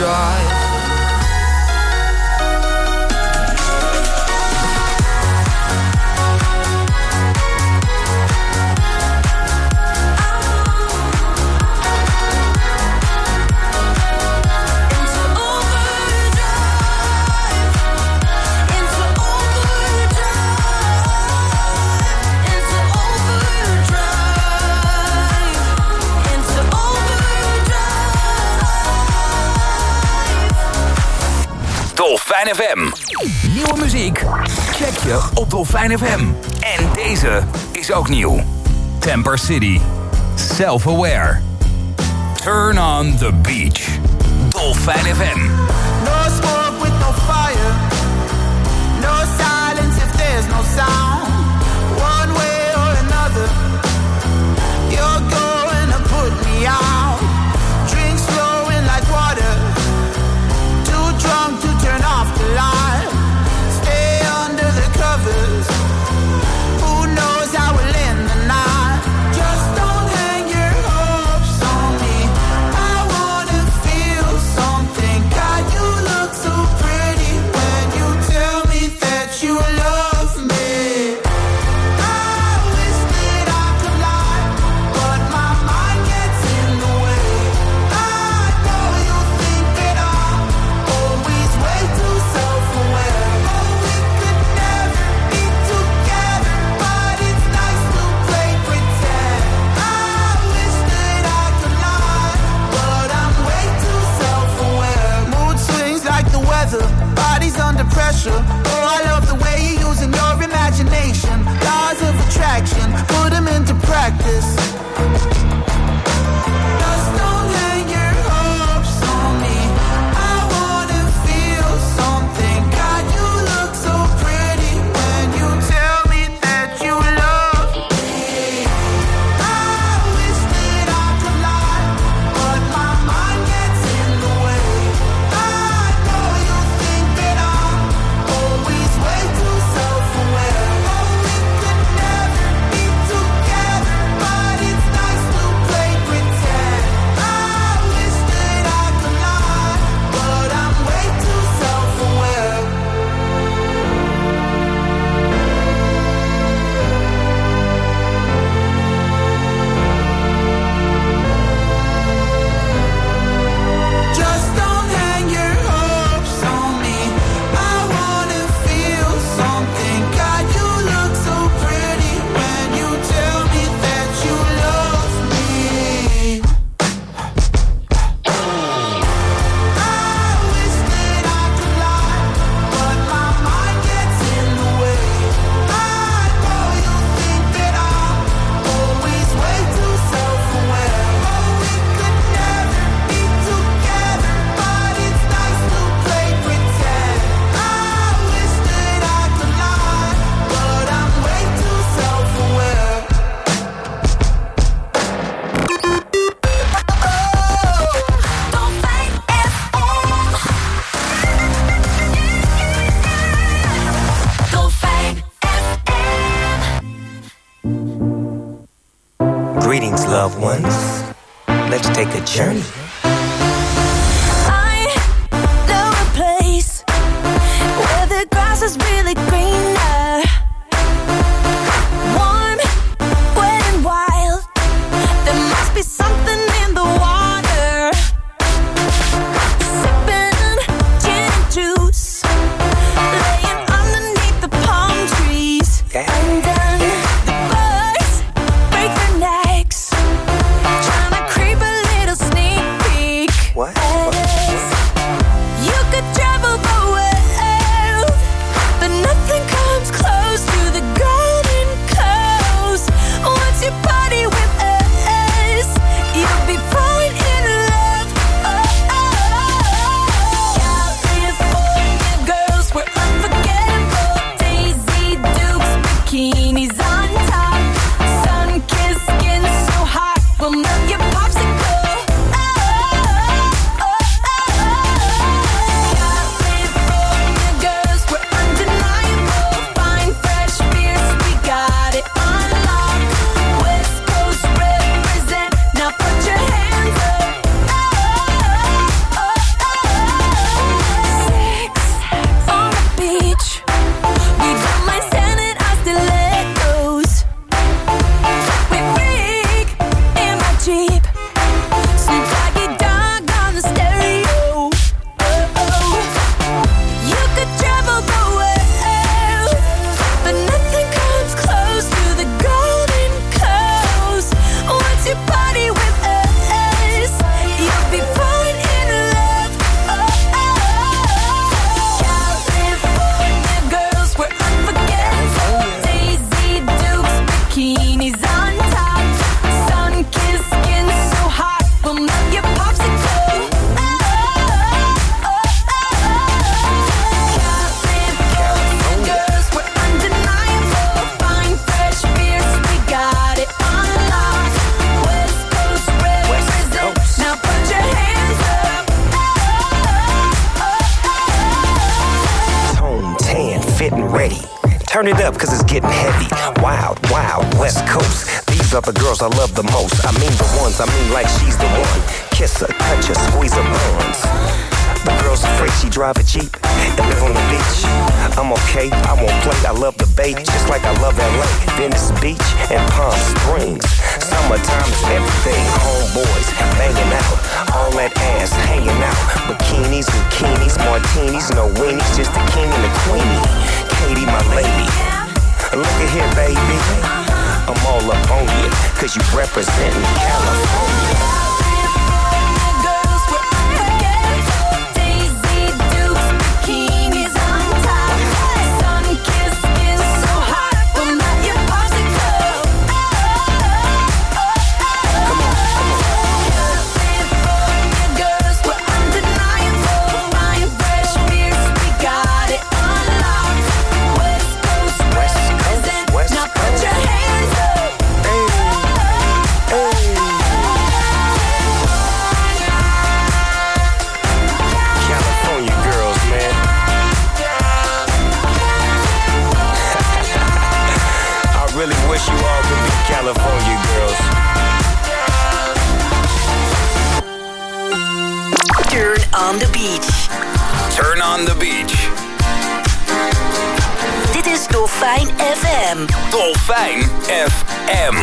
overdrive. Dolfijn FM. Nieuwe muziek? Check je op Dolfijn FM. En deze is ook nieuw. Temper City. Self-Aware. Turn on the Beach. Dolfijn FM. No smoke with no fire. No silence if there's no sound. One way or another, you're going to put me out. Drinks flowing like water. Too drunk to turn off the light. Stay under the covers. Who knows how we'll end the night. Just don't hang your hopes on me. I wanna feel something. God, you look so pretty when you tell me that you love me. I wish that I could lie, but my mind gets in the way. I know you think that I'm always way too self-aware. Oh, we could never be together, but it's nice to play pretend. I wish that I could lie, but I'm way too self-aware. Mood swings like the weather, bodies under pressure. Oh, I love the way you're using your imagination. Laws of attraction, put them into practice. Just don't hang your hopes on me. I wanna feel something. God, you look so pretty when you tell me that you love me. I wish that I could lie, but my mind gets in the way. I know you think that I'm always way too self-aware. Oh, we could never be together, but it's nice to play pretend. I wish that I could lie, but I'm way too self-aware. Just don't hang your hopes on me. I wanna feel something. God, you look so pretty when you tell me that you love me. I wish that I could lie, but my mind gets in the way. I know you think that I'm always way too self-aware. Oh, we could never be together, but it's nice to play pretend. I wish that I could lie, but I'm way too self-aware. Dolfijn FM. Dolfijn FM. Greetings, loved ones. Let's take a journey. I know a place where the grass is really greener. Warm, wet and wild. There must be something in the water. Sipping gin and juice, laying underneath the palm trees. Okay. And then the bugs break their necks, trying to creep a little sneak peek. What? As you could travel the world, but nothing comes close. Turn it up, cause it's getting heavy. Wild, wild, West Coast. These are the girls I love the most. I mean the ones, I mean like she's the one. Kiss her, touch her, squeeze her bones. The girl's afraid she drive a Jeep and live on the beach. I'm okay, I won't play, I love the bay, just like I love LA, Venice Beach, and Palm Springs. Summertime is everything, homeboys banging out, all that ass hanging out. Bikinis, bikinis, martinis, no weenies, just the king and the queenie. Katie, my lady, look at here, baby. I'm all up on you, cause you representing California. California girls. Turn on the beach. Turn on the beach. Dit is Dolfijn FM. Dolfijn FM.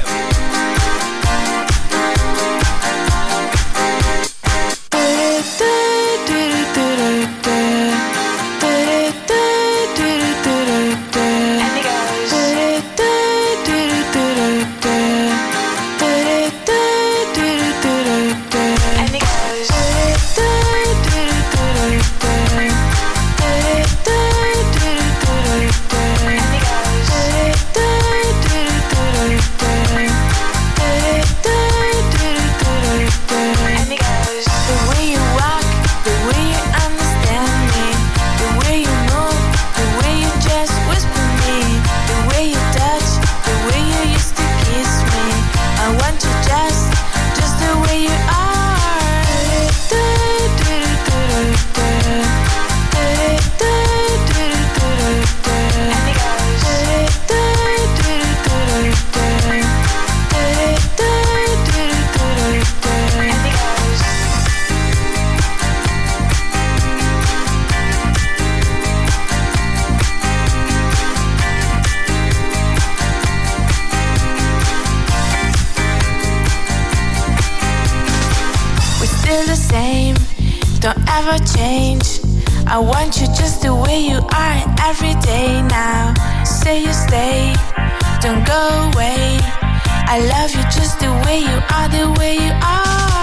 Change. I want you just the way you are every day now. Say you stay, don't go away. I love you just the way you are, the way you are.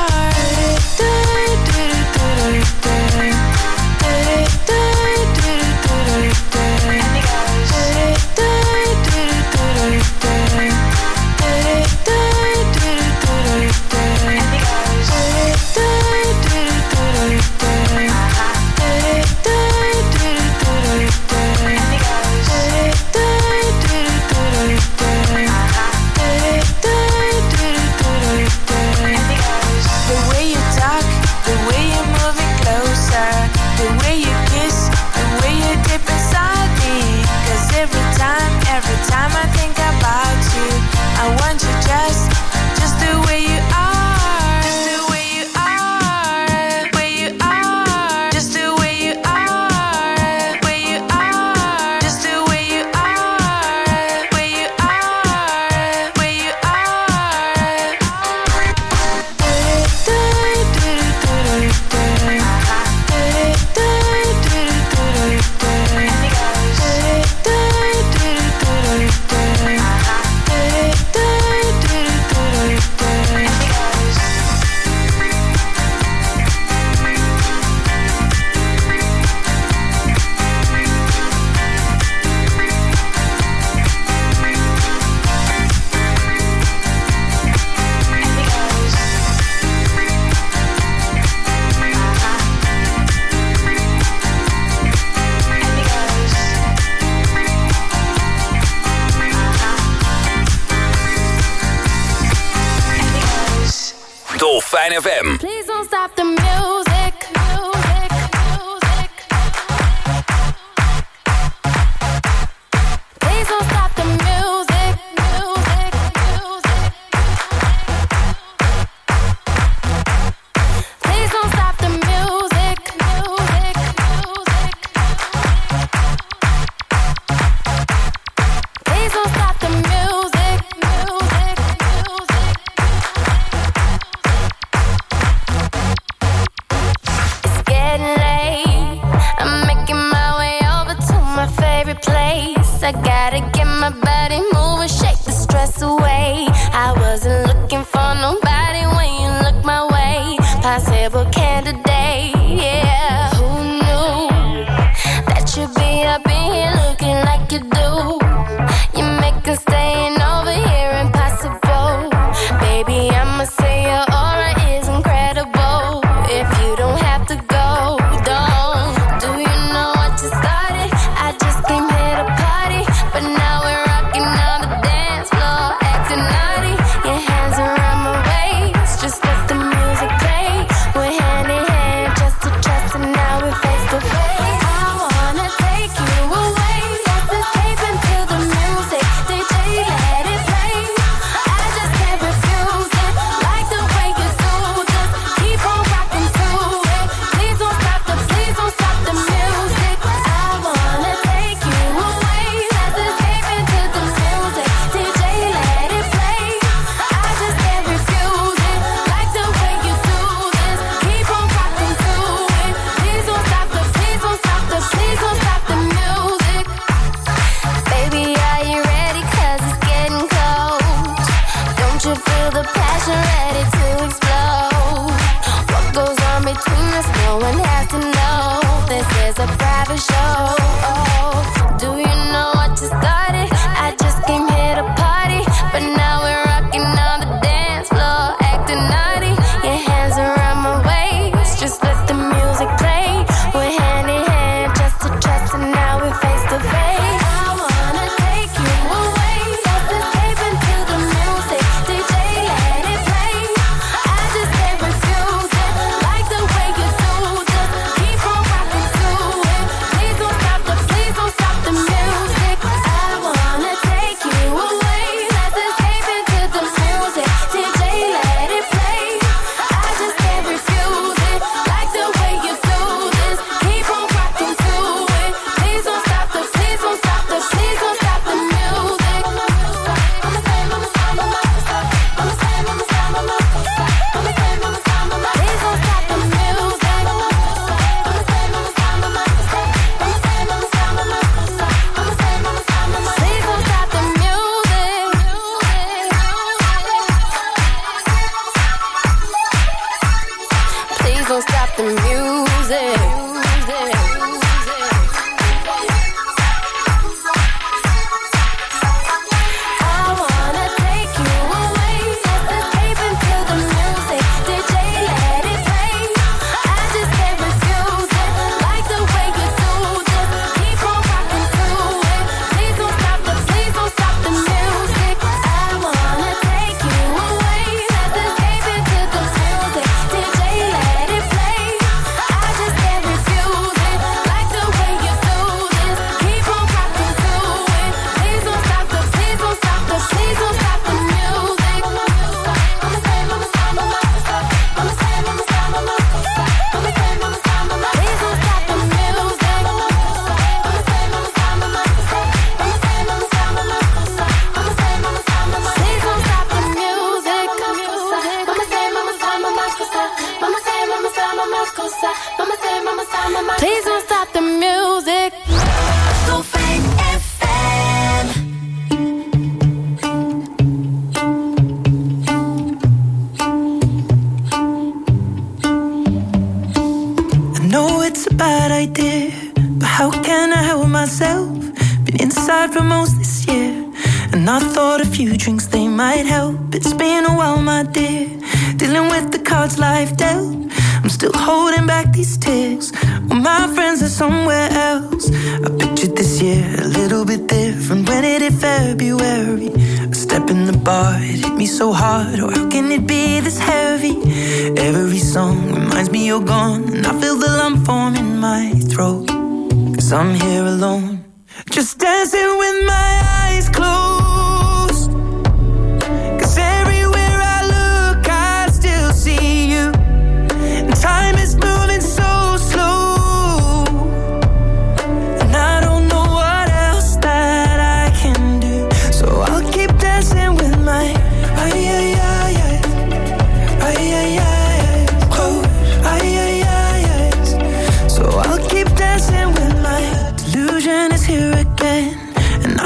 Dolfijn FM. Please don't stop the music. I gotta get my body moving, shake the stress away. I wasn't looking for nobody when you look my way. Possible candidate, yeah. Who knew that you'd be up in here looking like you do? You make us staying over here impossible. Baby, I'ma say your aura is incredible. If you don't have to go, don't. Do you know what you started? I just came here to party, but now we're rocking on the dance floor, acting naughty. Your hands around my waist, just let the music play. We're hand in hand, just to trust, and now we're face to face. I wanna take you away, let's escape into the music. DJ, let it play. I just can't refuse it, like the way you do. Just keep on rocking to it. Please don't stop the music. I wanna take you away, let's escape into the music. DJ, let it play. I just can't refuse it, like the way you do this. Keep on rocking to it. Please don't stop the music. Baby, are you ready? 'Cause it's getting cold. Don't you feel the passion ready to explode? What goes on between us, no one has to know. This is a private show. Do you know what you started? I just came here to party, but now we're rocking on the dance floor, acting naughty. Your hands around my waist, just let the music play. We're hand in hand, just to trust, and now we're face to face. I wanna take you away, let's escape into the music. DJ, let it play. I just can't refuse it, like the way you do. Just keep on rocking to it. Please don't stop the music. I wanna take you away, let's escape into the music. DJ, let it play. I just can't refuse it, like the way you do this. Keep on rocking to it. Please don't stop the music. Please don't stop the music. I wanna take you away, let's escape into the music. DJ, let it play. I just can't refuse it, like the way you do. Just keep on rocking to it. Please don't stop the music. I wanna take you away, let's escape into the music. DJ, let it play. I just can't refuse it, like the way you do this. Keep on rocking to it. Please don't stop the music. Please don't stop the music. Dolfijn FM. I know it's a bad idea, but how can I help myself? Been inside for most this year, and I thought a few drinks they might help. It's been a while, my dear, dealing with the cards life dealt. I'm still holding back these tears, well, my friends are somewhere else. I pictured this year a little bit different. When it hit February, a step in the bar, it hit me so hard. Oh, how can it be this heavy? Every song reminds me you're gone, and I feel the lump form in my throat. 'Cause I'm here alone, just dancing with my eyes closed. 'Cause everywhere I look, I still see you. And time is moving so slow, and I don't know what else that I can do. So I'll keep dancing with my So I'll keep dancing with my delusion is here again, and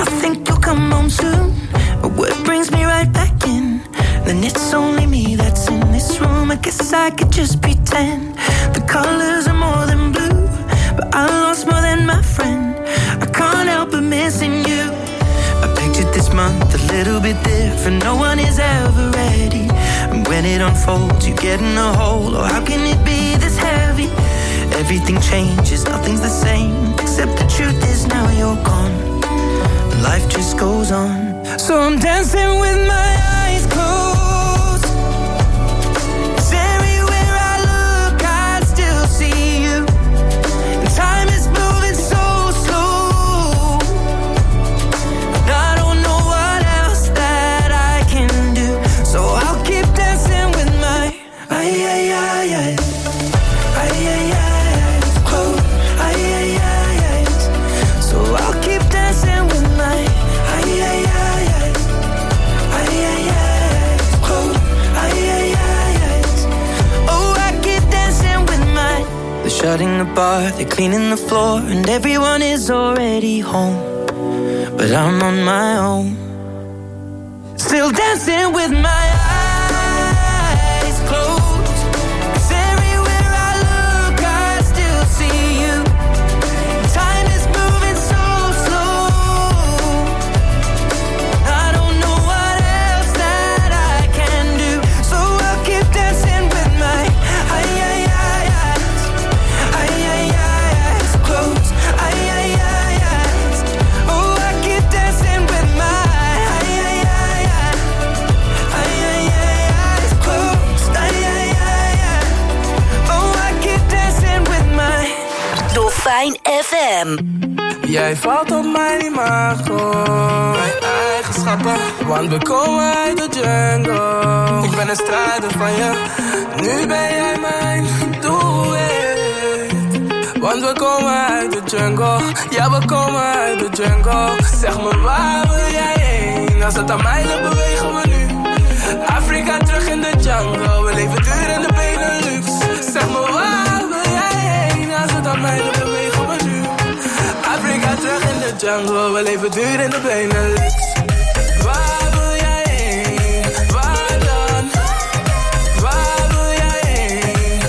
I could just pretend the colors are more than blue, but I lost more than my friend. I can't help but missing you. I pictured this month a little bit different. No one is ever ready, and when it unfolds, you get in a hole. Oh, how can it be this heavy? Everything changes, nothing's the same, except the truth is now you're gone. Life just goes on. So I'm dancing with my eyes closed. 'Cause everywhere I look, I still see you. And time is moving so slow, and I don't know what else that I can do. So I'll keep dancing with my eyes. Closed. So I'll keep dancing with my they're shutting the bar, they're cleaning the floor, and everyone is already home. But I'm on my own, still dancing with my eyes closed. 'Cause everywhere I look, I still see you. Time is moving so slow, I don't know what else that I can do. So I'll keep dancing with my Dolfijn FM. Jij valt op mijn imago, mijn eigenschappen, want we komen uit de jungle. Ik ben een strijder van je, nu ben jij mijn doelwit. Want we komen uit de jungle, ja we komen uit de jungle. Zeg me waar wil jij heen, als het aan mij ligt bewegen we nu. Afrika terug in de jungle, we leven duur in de Benelux. Zeg me waar wil jij heen, als het aan mij ligt bewegen we nu. Afrika terug in de jungle, we leven duur in de Benelux. Waar wil jij heen, waar dan? Waar wil jij heen?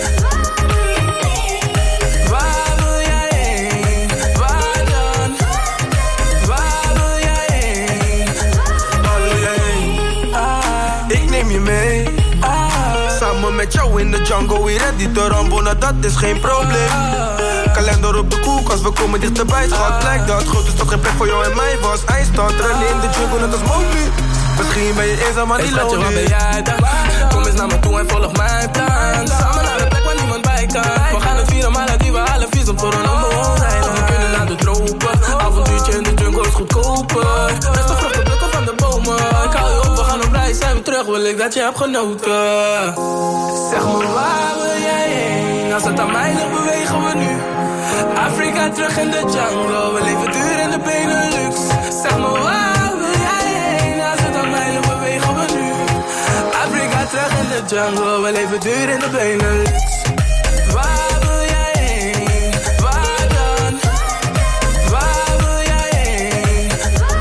Waar wil jij heen, waar dan? Waar wil jij heen? Waar wil jij heen? Ik neem je mee. Samen met jou in de jungle, weer ready te rambo, nou dat is geen probleem. Kalender op de koelkast, we komen dichterbij, schat. Blijkt dat groot is toch geen plek voor jou en mij was. IJsstad, rennen in de jungle, net als Mowgli. Misschien ben je eenzaam, maar niet lonely. Schatje, waar ben jij dan? Kom eens naar me toe en volg mijn plan. Samen naar de plek waar niemand bij kan. We gaan het vieren, maar die we halen vies om voor een ander eiland. We kunnen naar de tropen, avontuurtje in de jungle is goedkoper. Beste vruchten plukken van de bomen. Ik hou je op, we gaan op reis, zijn we terug, wil ik dat je hebt genoten. Zeg me waar wil jij heen, als het aan mij ligt bewegen we nu. Afrika terug in de jungle, we leven duur in de Benelux. Zeg me waar wil jij heen, als het aan mij ligt bewegen we nu. Afrika terug in de jungle, we leven duur in de Benelux. Waar wil jij heen, waar dan? Waar wil jij heen?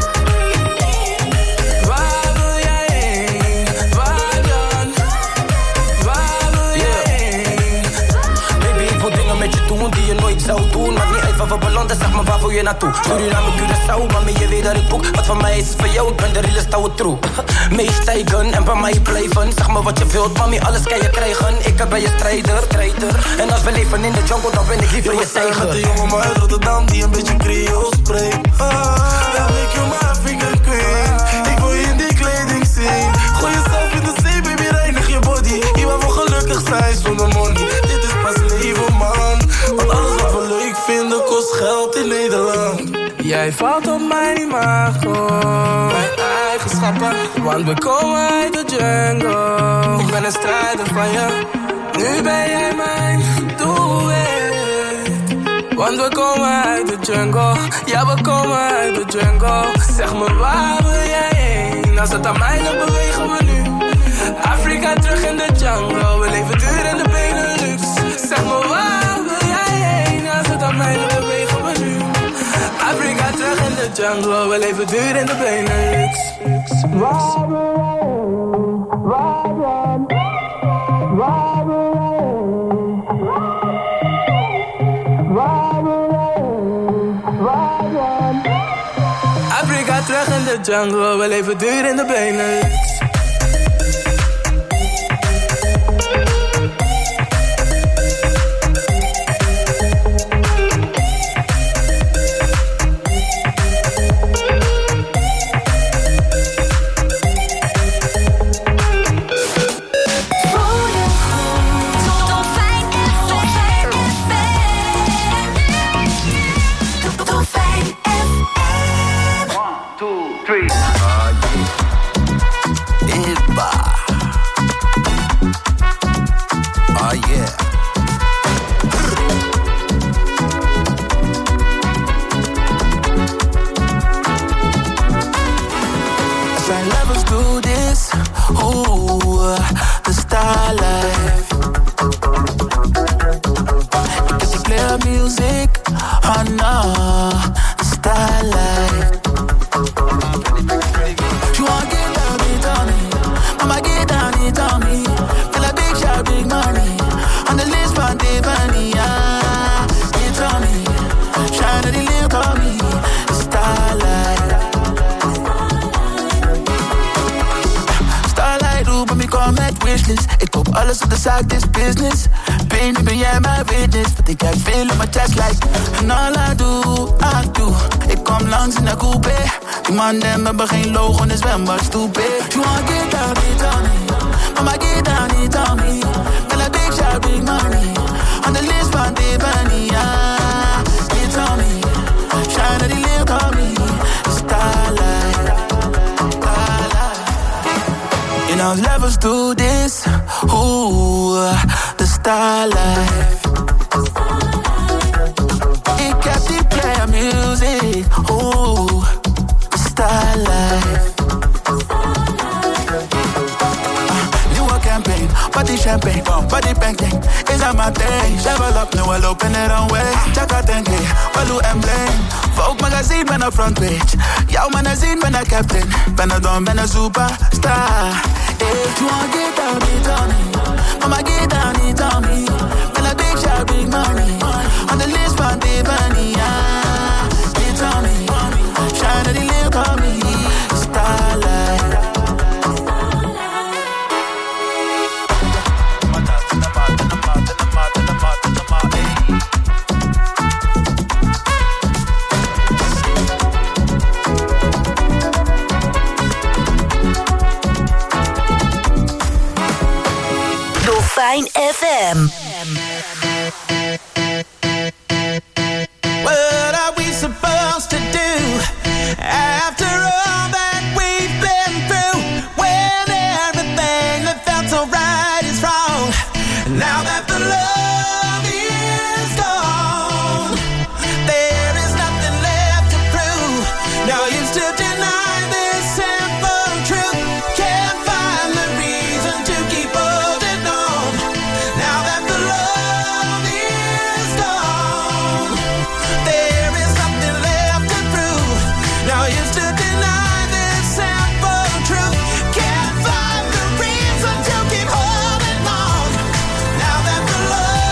Waar wil jij heen, waar dan? Waar wil jij heen? Baby, ik wil dingen met je doen die je nooit zou doen. Maakt niet uit waar we belanden, zeg maar waar wil je naartoe? Suriname, Curaçao, mami je weet dat ik boek. Wat van mij is van jou, ik ben de realest ouwe troe. Meestijgen en bij mij blijven. Zeg me wat je wilt, mami, alles kan je krijgen. Ik ben je strijder. En als we leven in de jungle, dan ben ik liever je tijger. Met de jongen maar uit Rotterdam die een beetje Creool spreekt. Ja, make you my African queen. Ik wil je in die kleding zien. Gooi jezelf in de zee, baby, reinig je body. Hier waar we gelukkig zijn zonder money. Dit is pas leven, man. Want alles wat we leuk vinden kost geld in Nederland. Jij valt op mijn imago, mijn eigenschappen, want we komen uit de jungle. Ik ben een strijder van je, nu ben jij mijn doelwit. Want we komen uit de jungle, ja we komen uit de jungle. Zeg me waar wil jij heen, als het aan mij ligt bewegen we nu. Afrika terug in de jungle, we leven duur in de Benelux. Zeg me waar wil jij heen, als het aan mij ligt bewegen we nu. Afrika terug in de jungle, we leven duur in de Benelux. Waar wil jij heen, waar dan? Waar wil jij ga terug in de jungle, we leven duur in de benen. Ik koop alles op de zaak, dit is business. Baby, ben jij mijn witness? Want ik kijk veel op mijn chest like. En all I do. Ik kom langs in de coupe. Die man dem hebben geen logo en is zwembad stupid. You wanna get down, get on me. Mama get down, get on me. Tell a big shot, big money. On the list van Tiffany, yeah. Get on me. Shine at the lip on me. Starlight. You know levels do this. Ooh, the starlight. Ik heb die player music. Ooh, the starlight. Nieuwe campaign, body champagne, body banking. Is aan mijn thing. Level up, nu we lopen er een way. Check out 10K, Walu en Bling. Vogue magazine, ben op front page. Jouw magazine, ben een captain. Ben een don, ben een superstar. If you wanna get down, get on me. Mama get down, get on me. Tell a big shot, big money. On the list van Tiffany, yeah. Get on me. Shine at the lip on me. Starlight. Dolfijn FM. What are we supposed to do after all that we've been through? When everything that felt so right is wrong. Now that the love is gone, there is nothing left to prove. Now you still deny this simple truth. Can't find the reason to keep holding on. Now that the love is gone, there is nothing left to prove. Now you still deny this simple truth. Can't find the reason to keep holding on. Now that the love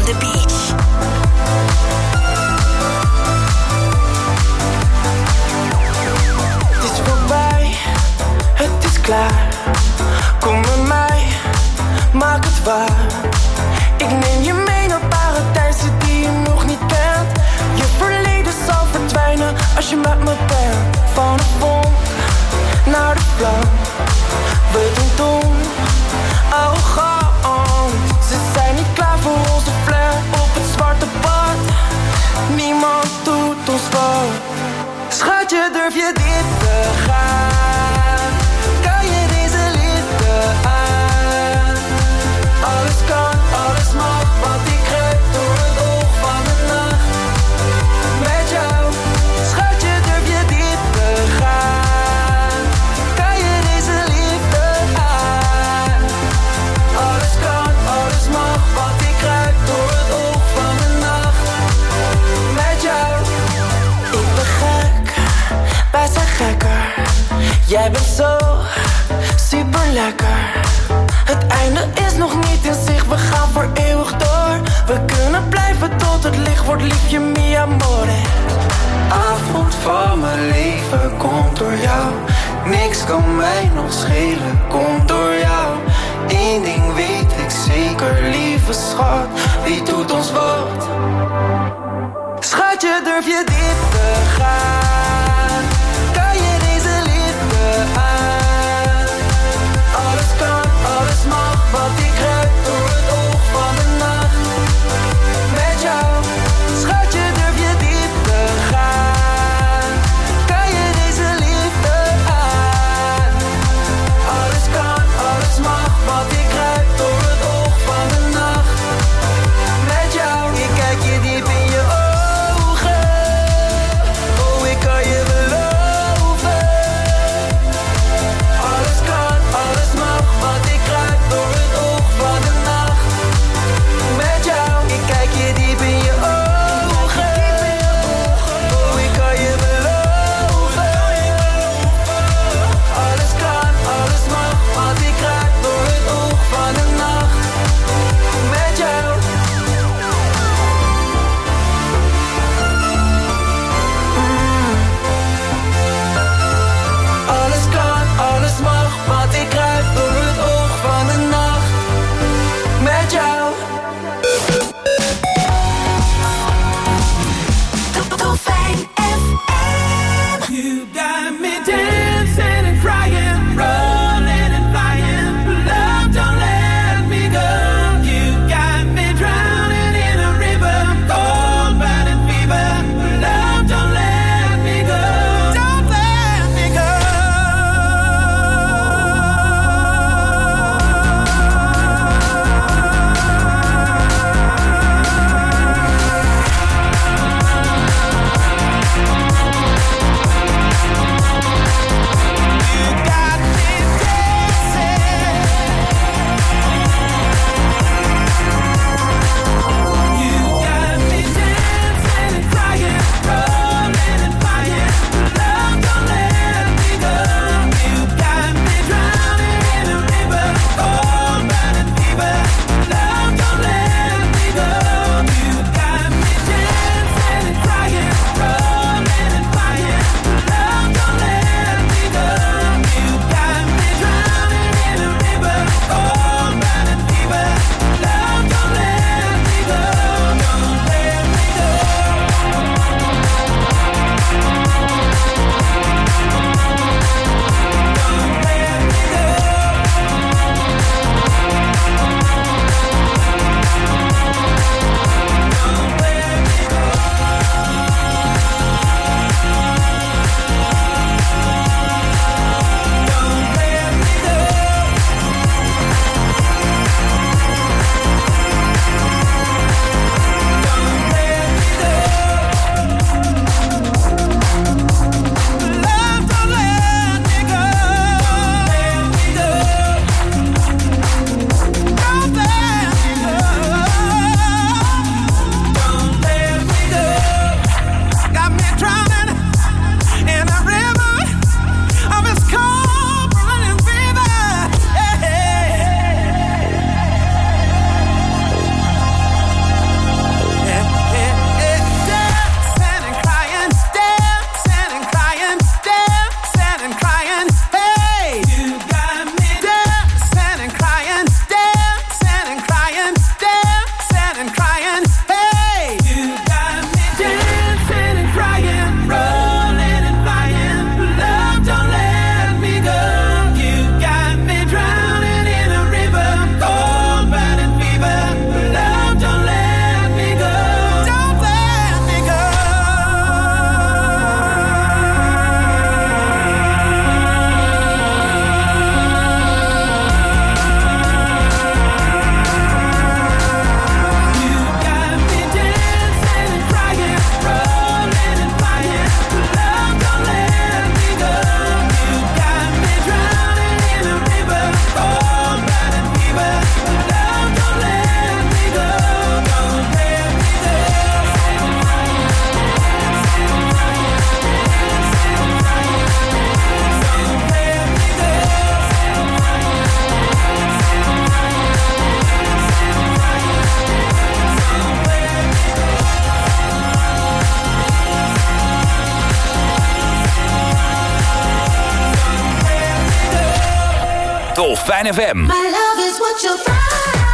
on the beach. Het is voorbij, het is klaar. Kom met mij, maak het waar. Ik neem je mee naar paradijzen die je nog niet kent. Je verleden zal verdwijnen als je met me bent. Van de vonk naar de vlam. We doen dom, arrogant. Ze zijn niet klaar voor onze flair op het zwarte pad. Niemand doet ons wat. Schatje, durf je dit te gaan? Kan je deze liefde aan? Alles kan, alles mag, want ik kruip door het oog van de nacht. Met jou, schatje, durf je dit te gaan? Kan je deze liefde aan? Alles kan, alles mag, want ik kruip door het oog van de nacht. Met jou, ik ben gek, wij zijn gekker. Jij bent zo super lekker. Het einde is nog niet in zicht, we gaan voor eeuwig door. We kunnen blijven tot het licht wordt, liefje, mi amore. Avond van mijn leven komt door jou. Niks kan mij nog schelen, komt door jou. Eén ding weet ik zeker, lieve schat, wie doet ons wat? Schatje, durf je dit te gaan? Kan je deze liefde aan? Alles kan, alles mag, want ik kruip door het oog van de nacht. Met jou, schatje, durf je dit te gaan? Kan je deze liefde aan? Alles kan, alles mag, want ik kruip door het oog van de nacht. Met jou, ik kijk je diep in je ogen. Dolfijn FM. My love is what you'll find.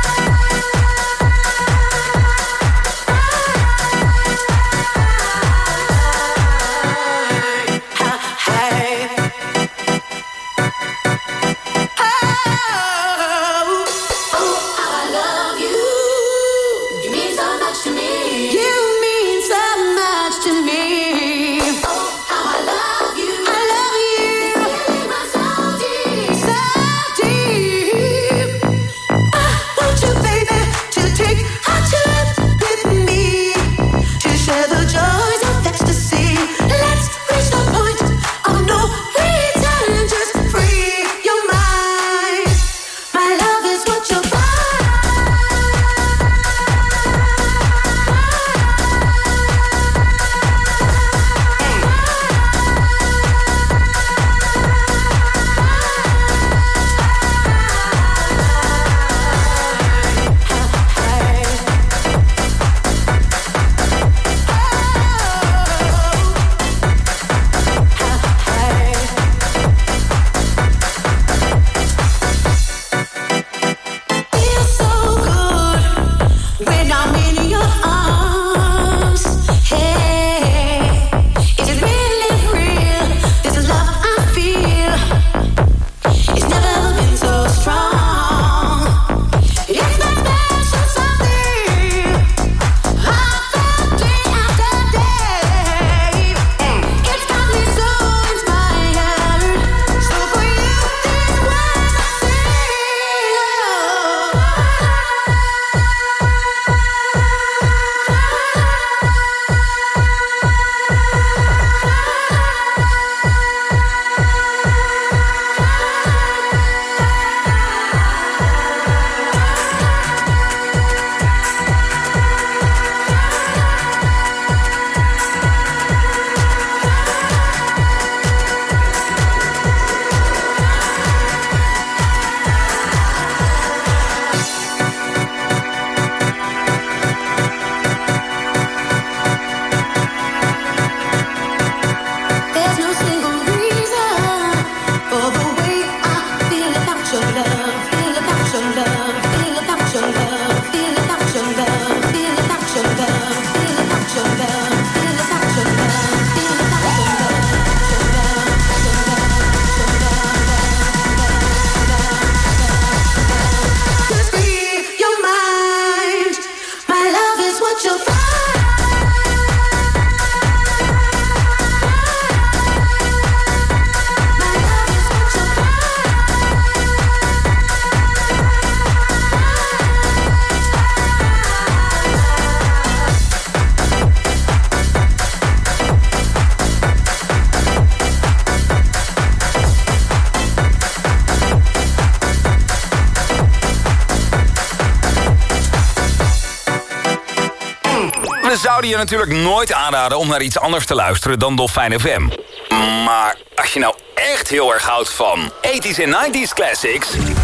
We zouden je natuurlijk nooit aanraden om naar iets anders te luisteren dan Dolfijn FM. Maar als je nou echt heel erg houdt van 80s en 90s classics...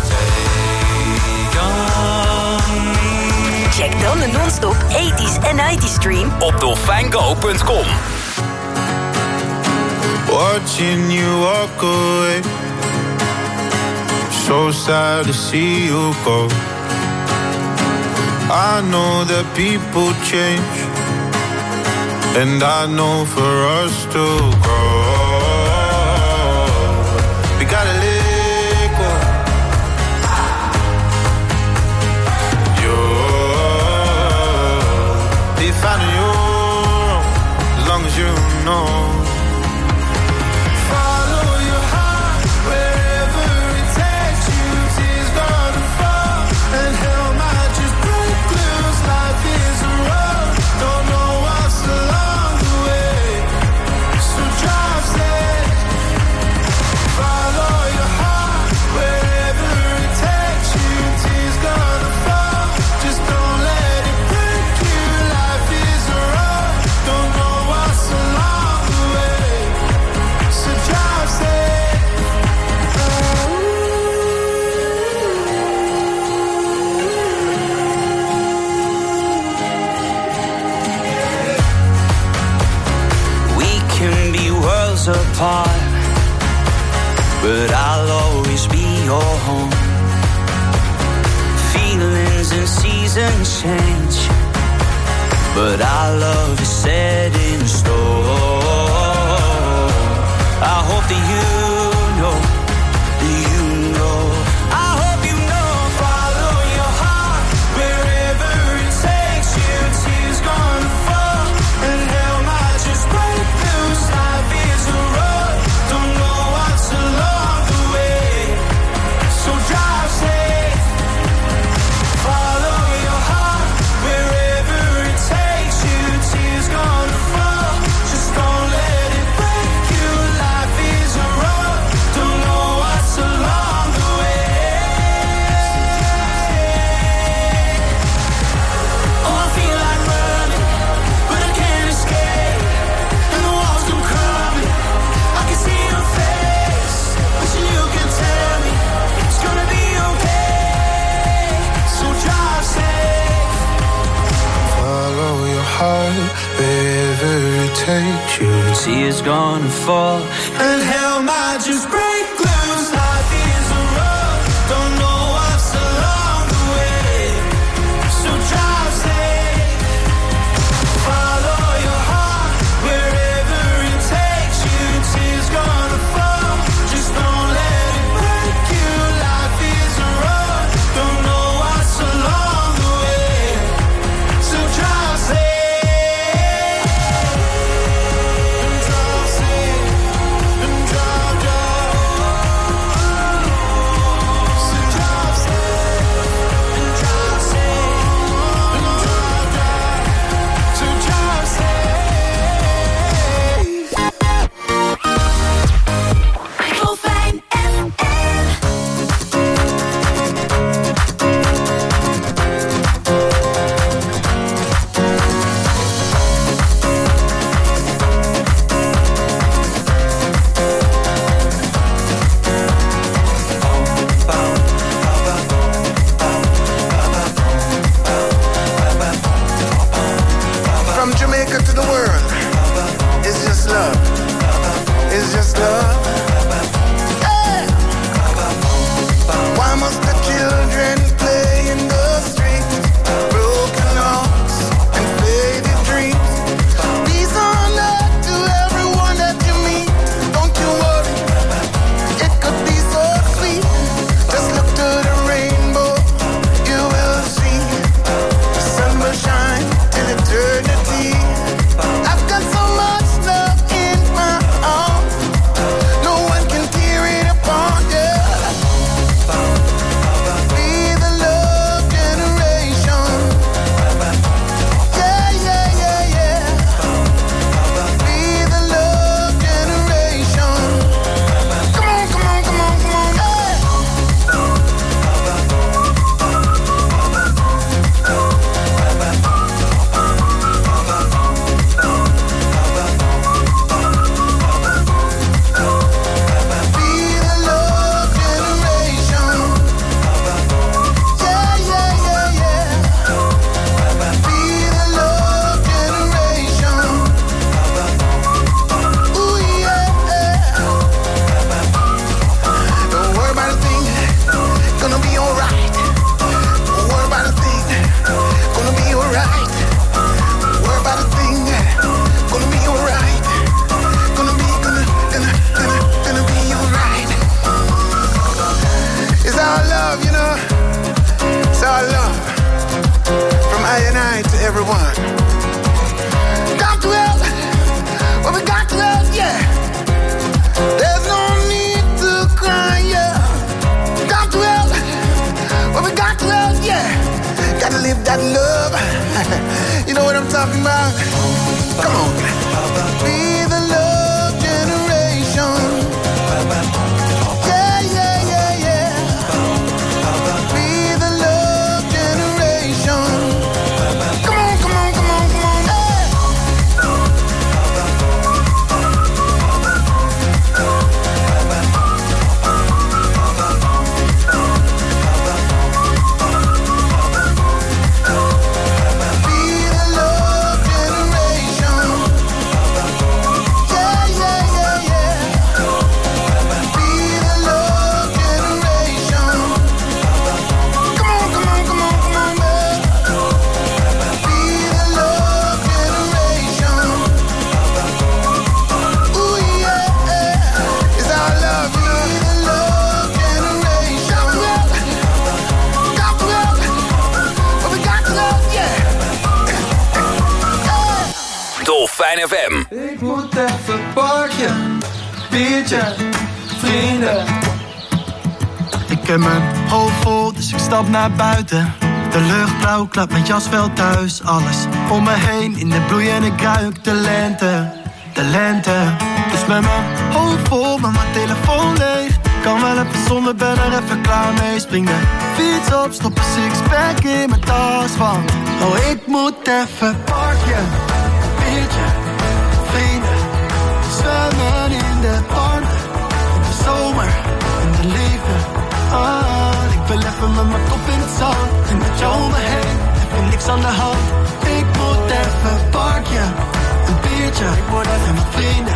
check dan de non-stop 80s en 90s stream op dolfijngo.com. Watching you walk away, so sad to see you go. I know that people change, and I know for us to grow, we gotta let go. You'll be fine on your own, as long as you know. Apart, but I'll always be your home. Feelings and seasons change, but our love is set in stone. I hope that you know, I hope you know. Follow your heart wherever it takes you. Tears gonna fall and hell might just break loose. Life is a road, don't know what's along the way, so drive safe. Follow your heart wherever it takes you. Tears gonna fall, just don't let it break you. Life is a road, don't know what's along the way. Oh, I feel like running, but I can't escape, and the walls come crumbling. I can see your face, but you can tell me it's gonna be okay, so drive safe. Follow your heart wherever it takes you. Tears gonna fall and hell might just break loose. Life is a road, don't know what's along the way, so drive safe. Follow your heart wherever it takes you. Tears gonna fall, just don't let it break you. Life is a road, don't know what's along the way, so drive safe. From Jamaica to the world, it's just love. It's just love. Hey! Why must the children play in the streets? Broken hearts and faded dreams. Peace on earth to everyone that you meet. Don't you worry, it could be so sweet. Just look to the rainbow, you will see. The sun will shine till eternity. I've got so much love in my heart, no one can tear it apart, yeah. Be the love generation. Yeah, yeah, yeah, yeah. Be the love generation. Come on, come on, come on, come on, hey. Be the love generation. Yeah, yeah, yeah, yeah. Be the love generation. Ooh, yeah. Don't worry about a thing, gonna be alright. Don't worry about a thing, gonna be alright. Don't worry about a thing, gonna be alright. Gonna be alright. It's our love, you know. It's our love. From I and I to everyone. Got to help. Well, we got to help, yeah. There's no need to cry, yeah. Got to help. Well, we got to help, yeah. Gotta live that love. You know what I'm talking about? Come on. Be the love generation. Yeah, yeah, yeah, yeah. Be the love generation. Come on, come on, come on, come on, hey. Be the love generation. Dolfijn FM. Ik moet even parkje, biertje, vrienden. Ik heb mijn hoofd vol, dus ik stap naar buiten. De lucht blauw, klap mijn jas wel thuis. Alles om me heen, in de bloei en ik ruik de lente. De lente. Dus met mijn hoofd vol, maar mijn telefoon leeg. Kan wel even zonder, ben er even klaar mee. Spring de fiets op, stop een sixpack in mijn tas van. Oh, ik moet even parkje, biertje, vrienden. Zwemmen in de warmte van de zomer en de liefde. Ik wil even met mijn kop in het zand en met jou om me heen, even niks aan de hand. Ik moet even parkje, een biertje, ik word even met vrienden.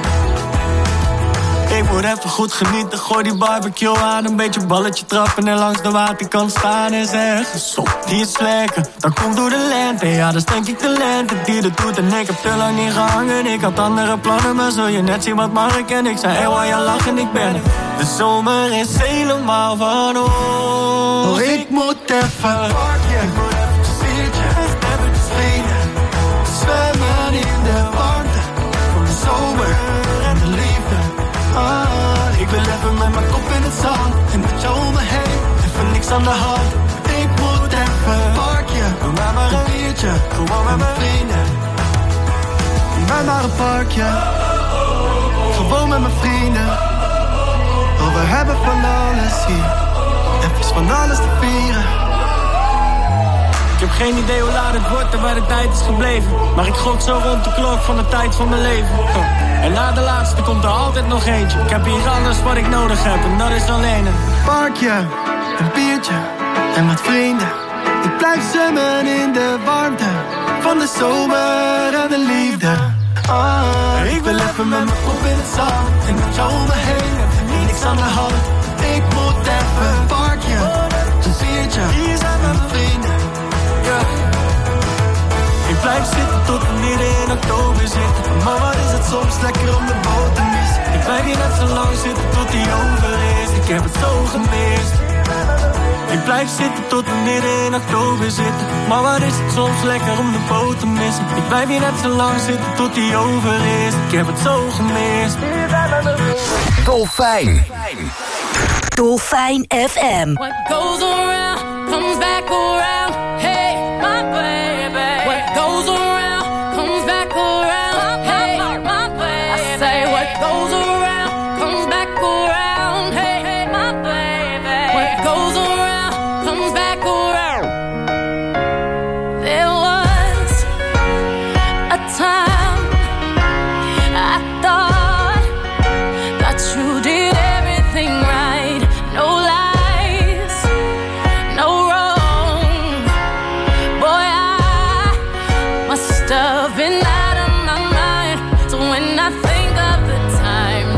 Ik moet even goed genieten, gooi die barbecue aan. Een beetje balletje trappen en langs de waterkant staan en zeggen stop, die is lekker, dan komt door de lente. Ja, dat is denk ik de lente die dat doet. En ik heb te lang niet gehangen, ik had andere plannen. Maar zul je net zien wat mag ik en ik zei hey, waar je lachen, ik ben er. De zomer is helemaal van ons. Oh, ik moet even parkje, ik moet even zitten, even vrienden. Zwemmen in de warmte van de zomer en de liefde. Ik wil even met mijn kop in het zand en met jou om me heen, even niks aan de hand. Ik moet even parkje, doe maar een biertje, gewoon met mijn vrienden. Doe maar een parkje, gewoon met mijn vrienden. Oh, we hebben van alles hier, even van alles te vieren. Ik heb geen idee hoe laat het wordt en waar de tijd is gebleven. Maar ik gok zo rond de klok van de tijd van mijn leven. En na de laatste komt er altijd nog eentje. Ik heb hier alles wat ik nodig heb en dat is alleen een parkje, een biertje en met vrienden. Ik blijf zwemmen in de warmte van de zomer en de liefde. Ik wil even met mijn kop in het zand en met jou om me heen, even niks aan de hand. Ik moet even een parkje, een biertje, hier zijn met mijn vrienden. Ik blijf zitten tot we midden in oktober zitten. Maar wat is het soms lekker om de boot te missen. Ik blijf hier net zo lang zitten tot die over is. Ik heb het zo gemist. Ik blijf zitten tot we midden in oktober zitten. Maar wat is het soms lekker om de boot te missen. Ik blijf hier net zo lang zitten tot die over is. Ik heb het zo gemist. Dolfijn. Dolfijn FM. What goes around comes back around. Hey, my baby. What goes around comes back around. Hey, my baby. I say what goes around comes back around. Hey, my baby. What goes around comes back around. There was a time I thought that you did everything right. No lies, no wrong. Boy, I must have been out of my mind. So when I think of the time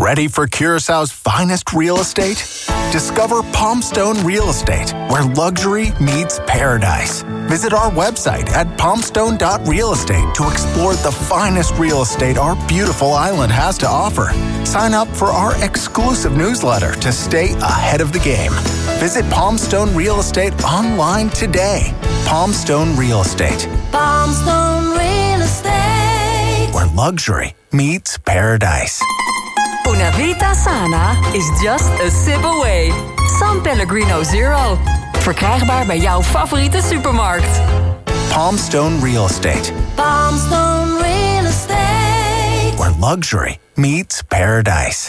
Ready for Curaçao's finest real estate? Discover Palmstone Real Estate, where luxury meets paradise. Visit our website at palmstone.realestate to explore the finest real estate our beautiful island has to offer. Sign up for our exclusive newsletter to stay ahead of the game. Visit Palmstone Real Estate online today. Palmstone Real Estate. Palmstone Real Estate. Where luxury meets paradise. Una Vita Sana is just a sip away. San Pellegrino Zero. Verkrijgbaar bij jouw favoriete supermarkt. Palmstone Real Estate. Palmstone Real Estate. Where luxury meets paradise.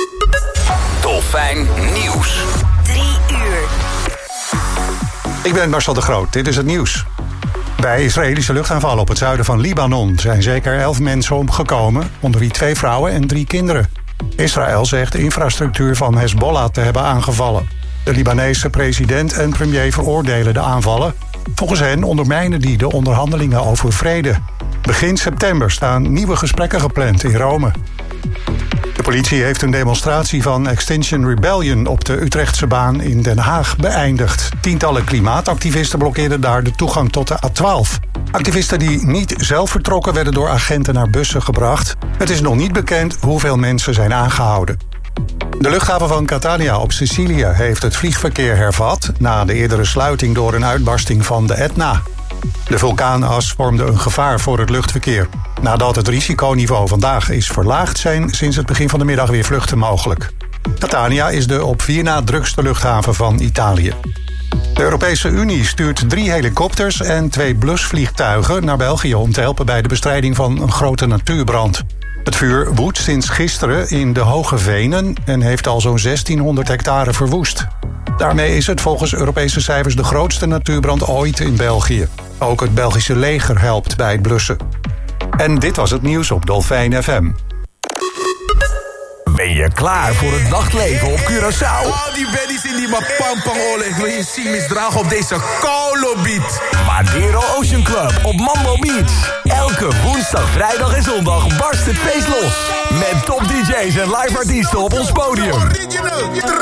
Dolfijn Nieuws. 3 uur. Ik ben Marcel de Groot. Dit is het nieuws. Bij Israëlische luchtaanvallen op het zuiden van Libanon zijn zeker 11 mensen omgekomen, onder wie 2 vrouwen en 3 kinderen. Israël zegt de infrastructuur van Hezbollah te hebben aangevallen. De Libanese president en premier veroordelen de aanvallen. Volgens hen ondermijnen die de onderhandelingen over vrede. Begin september staan nieuwe gesprekken gepland in Rome. De politie heeft een demonstratie van Extinction Rebellion op de Utrechtse baan in Den Haag beëindigd. Tientallen klimaatactivisten blokkeerden daar de toegang tot de A12. Activisten die niet zelf vertrokken werden door agenten naar bussen gebracht. Het is nog niet bekend hoeveel mensen zijn aangehouden. De luchthaven van Catania op Sicilië heeft het vliegverkeer hervat na de eerdere sluiting door een uitbarsting van de Etna. De vulkaanas vormde een gevaar voor het luchtverkeer. Nadat het risiconiveau vandaag is verlaagd, zijn sinds het begin van de middag weer vluchten mogelijk. Catania is de op 4 na drukste luchthaven van Italië. De Europese Unie stuurt 3 helikopters en 2 blusvliegtuigen naar België om te helpen bij de bestrijding van een grote natuurbrand. Het vuur woedt sinds gisteren in de Hoge Venen en heeft al zo'n 1600 hectare verwoest. Daarmee is het volgens Europese cijfers de grootste natuurbrand ooit in België. Ook het Belgische leger helpt bij het blussen. En dit was het nieuws op Dolfijn FM. Ben je klaar voor het nachtleven op Curaçao? Al die baddies in die mapampang-olen. Ik wil je zien misdragen op deze koude beat. Madeiro Ocean Club op Mambo Beach. Elke woensdag, vrijdag en zondag barst het feest los. Met top DJ's en live artiesten op ons podium.